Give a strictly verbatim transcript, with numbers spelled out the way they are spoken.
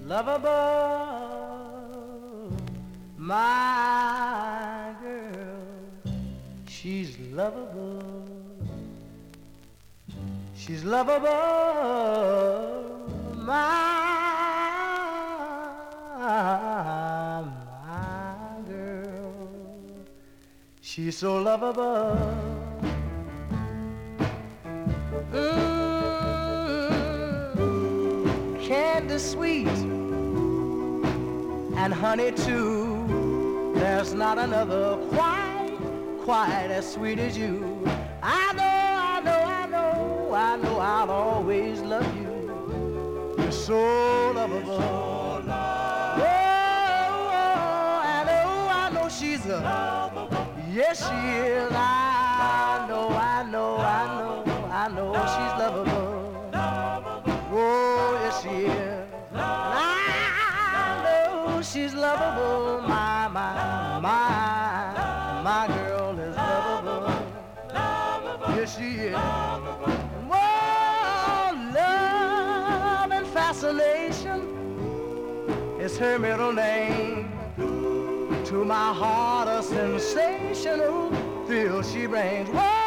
lovable. My girl, she's lovable. She's lovable. My, my girl, she's so lovable. Mm, candy sweet and honey too. There's not another quite, quite as sweet as you. I know, I know, I know, I know I'll always love you. You're so lovable. Oh, I know, I know she's a lovable. Yes, she is. I know, I know, I know, I know she's lovable. Oh, yes, she is. I know she's lovable. My, my, my, my girl is lovable. Yes, she is. Whoa, love and fascination is her middle name. To my heart a sensational thrill she brings. Whoa.